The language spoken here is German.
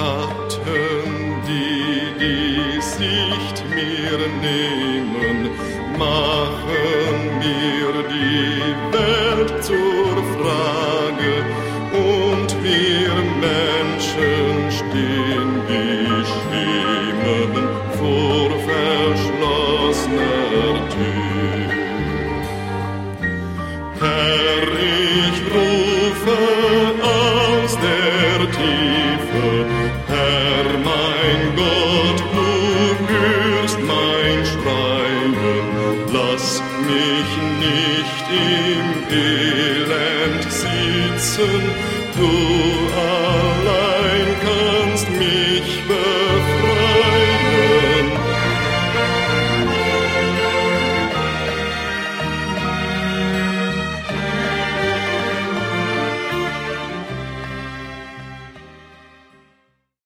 Schatten, die Sicht mir nehmen, machen mir die Welt zur Frage, und wir Menschen stehen wie Schemen vor verschlossener Tür. Herr, ich rufe aus der Tiefe, Herr, mein Gott, du hörst mein Schreien, lass mich nicht im Elend sitzen, du allein kannst mich